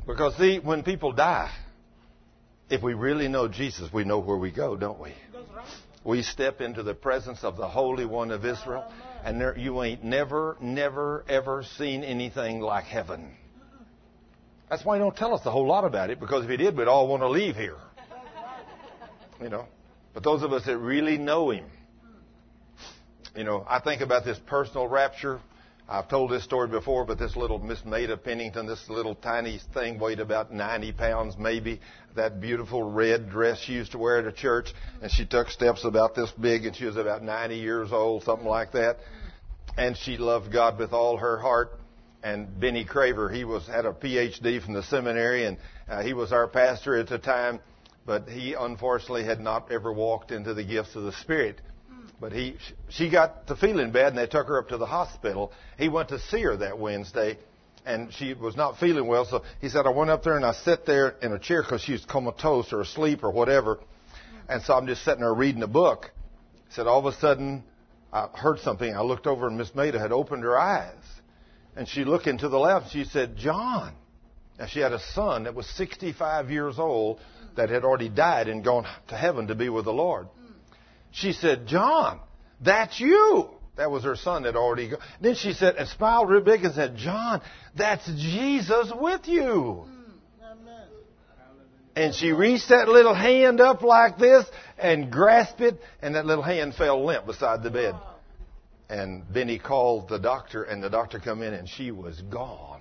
Because see, when people die, if we really know Jesus, we know where we go, don't we? We step into the presence of the Holy One of Israel, and you ain't never, ever seen anything like heaven. That's why he don't tell us a whole lot about it, because if he did, we'd all want to leave here. You know. But those of us that really know him, you know, I think about this personal rapture. I've told this story before, but this little Miss Maida Pennington, this little tiny thing weighed about 90 pounds maybe. That beautiful red dress she used to wear at church, and she took steps about this big, and she was about 90 years old, something like that. And she loved God with all her heart. And Benny Craver, he had a PhD from the seminary, and he was our pastor at the time, but he unfortunately had not ever walked into the gifts of the Spirit. But she got to feeling bad, and they took her up to the hospital. He went to see her that Wednesday, and she was not feeling well. So he said, I went up there, and I sat there in a chair because she was comatose or asleep or whatever. And so I'm just sitting there reading a book. He said, all of a sudden, I heard something. I looked over, and Miss Maida had opened her eyes. And she looked into the left, and she said, John. And she had a son that was 65 years old that had already died and gone to heaven to be with the Lord. She said, John, that's you. That was her son that already gone. Then she said, and smiled real big and said, John, that's Jesus with you. Amen. And she reached that little hand up like this and grasped it, and that little hand fell limp beside the bed. And Benny called the doctor, and the doctor come in, and she was gone.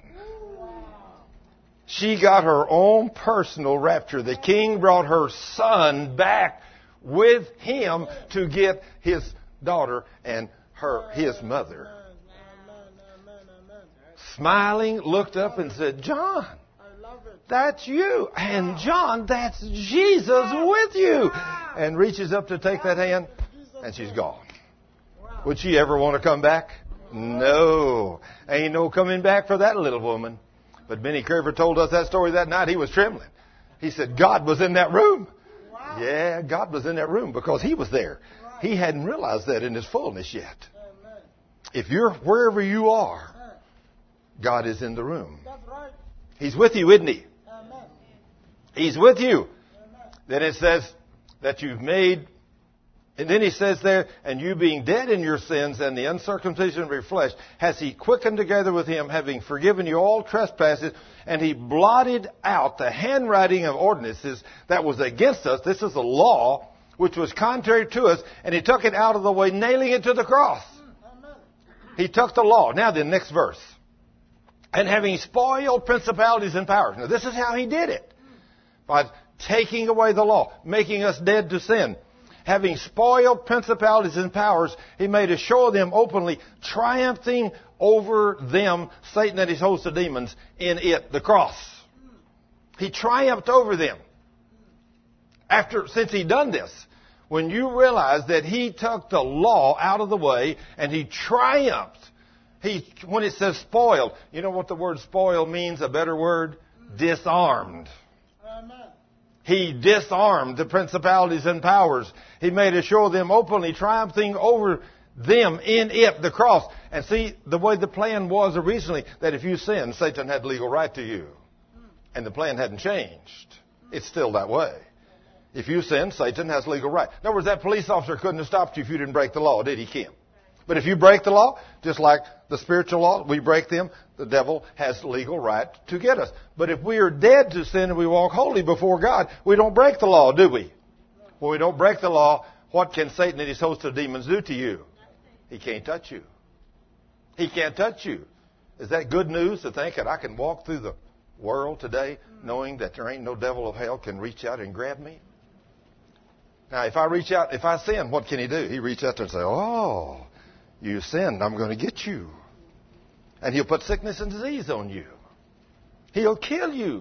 She got her own personal rapture. The king brought her son back with him to get his daughter and his mother. Smiling, looked up and said, John, that's you. And John, that's Jesus with you. And reaches up to take that hand, and she's gone. Would she ever want to come back? No. Ain't no coming back for that little woman. But Benny Craver told us that story that night. He was trembling. He said, God was in that room. Wow. Yeah, God was in that room because he was there. Right. He hadn't realized that in his fullness yet. Amen. If you're wherever you are, God is in the room. That's right. He's with you, isn't he? Amen. He's with you. Amen. Then it says that you've made... And then he says there, and you being dead in your sins and the uncircumcision of your flesh, has he quickened together with him, having forgiven you all trespasses, and he blotted out the handwriting of ordinances that was against us. This is the law, which was contrary to us, and he took it out of the way, nailing it to the cross. He took the law. Now the next verse. And having spoiled principalities and powers. Now this is how he did it. By taking away the law, making us dead to sin. Having spoiled principalities and powers, he made a show of them openly, triumphing over them, Satan and his host of demons, in it, the cross. He triumphed over them. Since he'd done this, when you realize that he took the law out of the way and he triumphed, when it says spoiled, you know what the word spoiled means, a better word? Disarmed. Amen. He disarmed the principalities and powers. He made a show of them openly, triumphing over them in it, the cross. And see, the way the plan was originally, that if you sinned, Satan had legal right to you. And the plan hadn't changed. It's still that way. If you sin, Satan has legal right. In other words, that police officer couldn't have stopped you if you didn't break the law, did he, Kim? But if you break the law, just like the spiritual law, we break them, the devil has legal right to get us. But if we are dead to sin and we walk holy before God, we don't break the law, do we? When we don't break the law, what can Satan and his host of demons do to you? He can't touch you. He can't touch you. Is that good news to think that I can walk through the world today knowing that there ain't no devil of hell can reach out and grab me? Now, if I sin, what can he do? He reach out there and say, oh, you sinned, I'm going to get you. And he'll put sickness and disease on you. He'll kill you.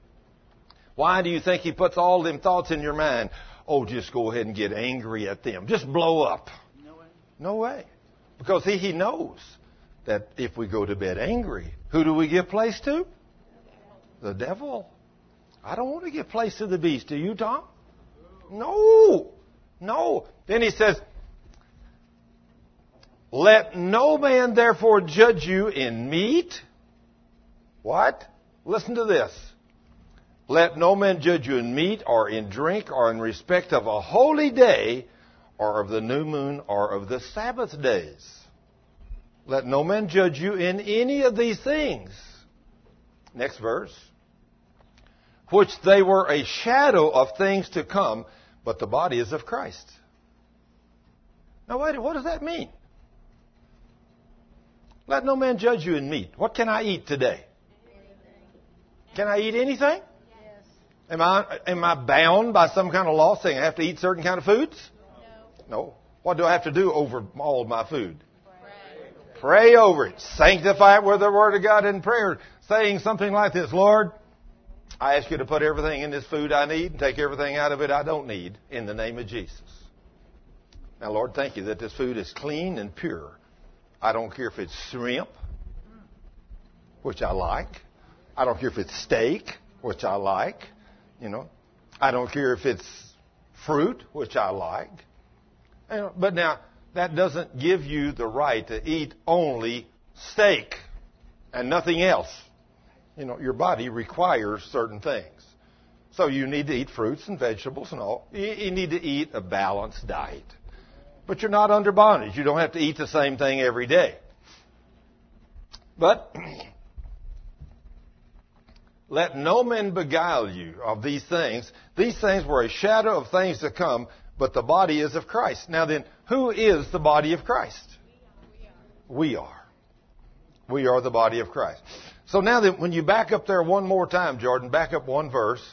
Why do you think he puts all them thoughts in your mind? Oh, just go ahead and get angry at them. Just blow up. No way. No way. Because he knows that if we go to bed angry, who do we give place to? The devil. I don't want to give place to the beast. Do you, Tom? No. No. Then he says, let no man therefore judge you in meat. What? Listen to this. Let no man judge you in meat or in drink or in respect of a holy day or of the new moon or of the Sabbath days. Let no man judge you in any of these things. Next verse. Which they were a shadow of things to come, but the body is of Christ. Now wait, what does that mean? Let no man judge you in meat. What can I eat today? Can I eat anything? Am I bound by some kind of law saying I have to eat certain kind of foods? No. What do I have to do over all of my food? Pray over it. Sanctify it with the Word of God in prayer. Saying something like this, Lord, I ask you to put everything in this food I need and take everything out of it I don't need in the name of Jesus. Now, Lord, thank you that this food is clean and pure. I don't care if it's shrimp, which I like. I don't care if it's steak, which I like. I don't care if it's fruit, which I like. But now, that doesn't give you the right to eat only steak and nothing else. Your body requires certain things. So you need to eat fruits and vegetables and all. You need to eat a balanced diet. But you're not under bondage. You don't have to eat the same thing every day. But let no man beguile you of these things. These things were a shadow of things to come, but the body is of Christ. Now then, who is the body of Christ? We are. We are the body of Christ. So now that when you back up there one more time, Jordan, back up one verse.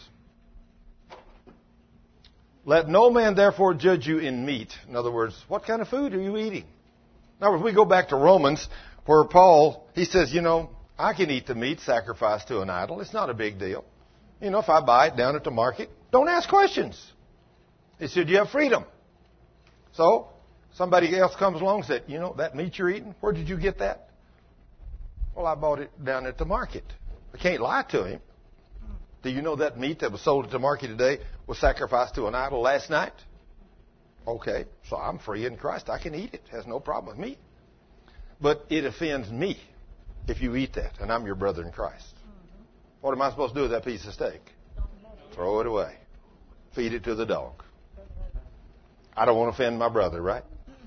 Let no man therefore judge you in meat. In other words, what kind of food are you eating? Now, if we go back to Romans, where Paul, he says, I can eat the meat sacrificed to an idol. It's not a big deal. If I buy it down at the market, don't ask questions. He said, you have freedom. So, somebody else comes along and said, that meat you're eating, where did you get that? Well, I bought it down at the market. I can't lie to him. Do you know that meat that was sold at the market today was sacrificed to an idol last night? Okay, so I'm free in Christ. I can eat it. It has no problem with me. But it offends me if you eat that, and I'm your brother in Christ. What am I supposed to do with that piece of steak? Throw it away. Feed it to the dog. I don't want to offend my brother, right?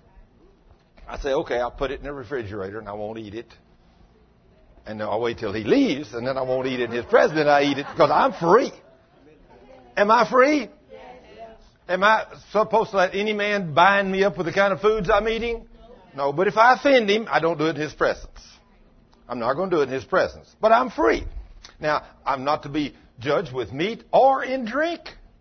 I say, okay, I'll put it in the refrigerator and I won't eat it. And then I'll wait till he leaves and then I won't eat it in his presence. Then I eat it because I'm free. Am I free? Am I supposed to let any man bind me up with the kind of foods I'm eating? No, but if I offend him, I don't do it in his presence. I'm not going to do it in his presence. But I'm free. Now, I'm not to be judged with meat or in drink.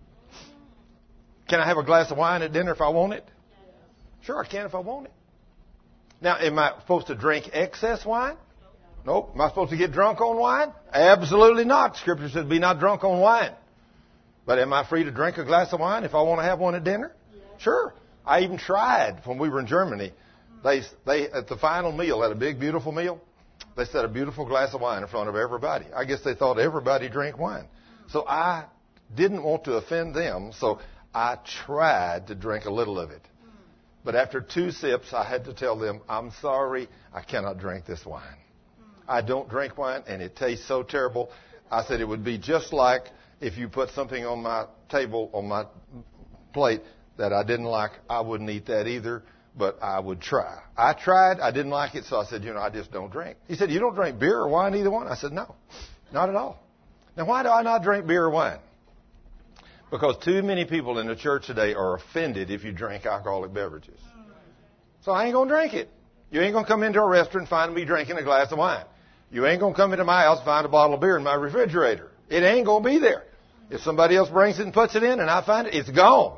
Can I have a glass of wine at dinner if I want it? Sure, I can if I want it. Now, am I supposed to drink excess wine? Nope. Am I supposed to get drunk on wine? Absolutely not. Scripture says be not drunk on wine. But am I free to drink a glass of wine if I want to have one at dinner? Sure. I even tried when we were in Germany. They at the final meal, at a big, beautiful meal, they set a beautiful glass of wine in front of everybody. I guess they thought everybody drank wine. So I didn't want to offend them, so I tried to drink a little of it. But after 2 sips, I had to tell them, I'm sorry, I cannot drink this wine. I don't drink wine, and it tastes so terrible. I said it would be just like if you put something on my table, on my plate, that I didn't like. I wouldn't eat that either, but I would try. I tried. I didn't like it, so I said, I just don't drink. He said, you don't drink beer or wine, either one? I said, no, not at all. Now, why do I not drink beer or wine? Because too many people in the church today are offended if you drink alcoholic beverages. So I ain't going to drink it. You ain't going to come into a restaurant and find me drinking a glass of wine. You ain't going to come into my house and find a bottle of beer in my refrigerator. It ain't going to be there. If somebody else brings it and puts it in and I find it, it's gone.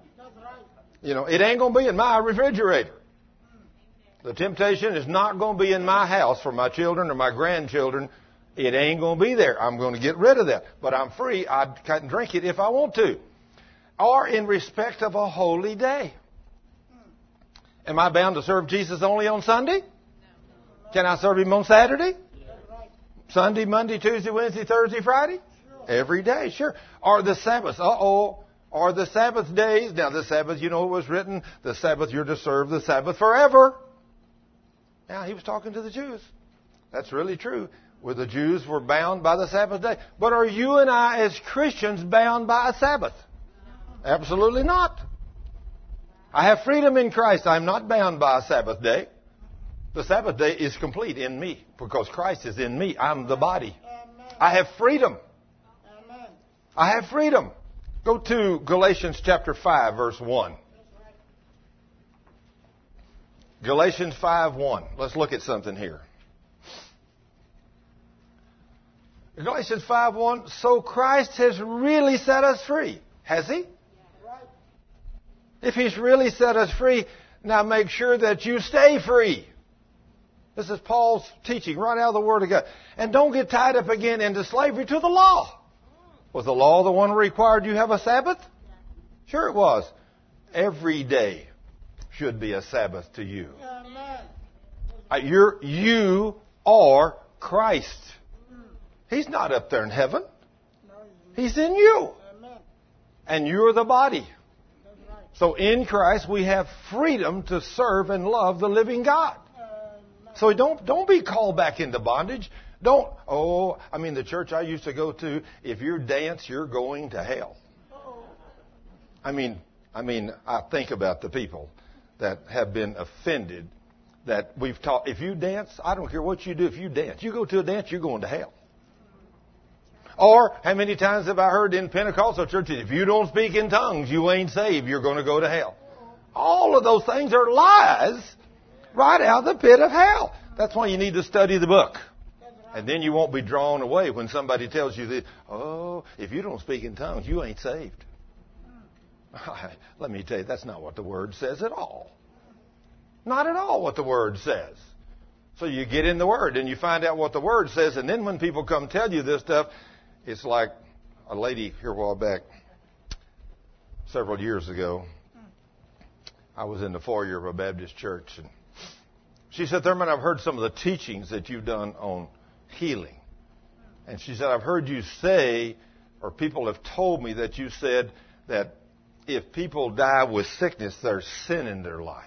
It ain't going to be in my refrigerator. The temptation is not going to be in my house for my children or my grandchildren. It ain't going to be there. I'm going to get rid of that. But I'm free. I can drink it if I want to. Or in respect of a holy day. Am I bound to serve Jesus only on Sunday? Can I serve Him on Saturday? Sunday, Monday, Tuesday, Wednesday, Thursday, Friday? Every day, sure. Or the Sabbath. Or the Sabbath days. Now, the Sabbath, it was written, the Sabbath, you're to serve the Sabbath forever. Now, he was talking to the Jews. That's really true. Well, the Jews were bound by the Sabbath day. But are you and I as Christians bound by a Sabbath? Absolutely not. I have freedom in Christ. I'm not bound by a Sabbath day. The Sabbath day is complete in me because Christ is in me. I'm the body. I have freedom. I have freedom. Go to Galatians chapter 5, verse 1. Galatians 5:1. Let's look at something here. Galatians 5:1. So Christ has really set us free. Has He? If He's really set us free, now make sure that you stay free. This is Paul's teaching right out of the Word of God. And don't get tied up again into slavery to the law. Was the law the one that required you have a Sabbath? Sure it was. Every day should be a Sabbath to you. You are Christ. He's not up there in heaven. He's in you. And you're the body. So in Christ we have freedom to serve and love the living God. So don't be called back into bondage. The church I used to go to, if you dance, you're going to hell. I think about the people that have been offended that we've taught. If you dance, I don't care what you do. If you dance, you go to a dance, you're going to hell. Or how many times have I heard in Pentecostal churches, if you don't speak in tongues, you ain't saved, you're going to go to hell. All of those things are lies right out of the pit of hell. That's why you need to study the book. And then you won't be drawn away when somebody tells you that, if you don't speak in tongues, you ain't saved. Let me tell you, that's not what the Word says at all. Not at all what the Word says. So you get in the Word and you find out what the Word says, and then when people come tell you this stuff, it's like a lady here a while back, several years ago. I was in the foyer of a Baptist church, and she said, Thurman, I've heard some of the teachings that you've done on healing. And she said, I've heard you say, or people have told me that you said that if people die with sickness, there's sin in their life.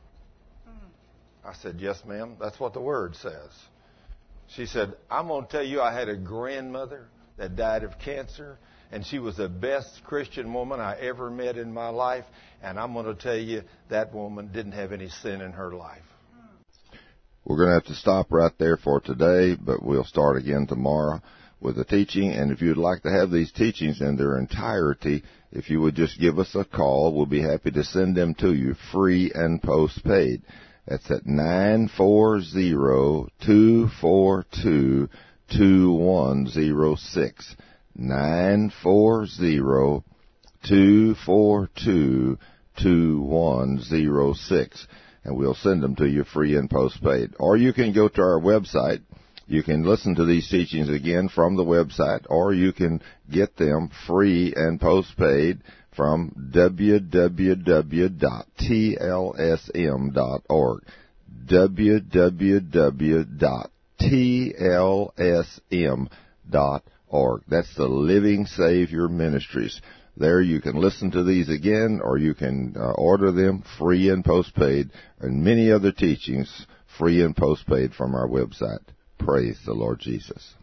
I said, yes, ma'am, that's what the Word says. She said, I'm going to tell you, I had a grandmother that died of cancer, and she was the best Christian woman I ever met in my life, and I'm going to tell you, that woman didn't have any sin in her life. We're going to have to stop right there for today, but we'll start again tomorrow with the teaching. And if you'd like to have these teachings in their entirety, if you would just give us a call, we'll be happy to send them to you free and postpaid. That's at 940-242-2106. 940-242-2106. And we'll send them to you free and postpaid. Or you can go to our website. You can listen to these teachings again from the website, or you can get them free and postpaid from www.tlsm.org. www.tlsm.org. That's the Living Savior Ministries. There you can listen to these again, or you can order them free and postpaid, and many other teachings free and postpaid from our website. Praise the Lord Jesus.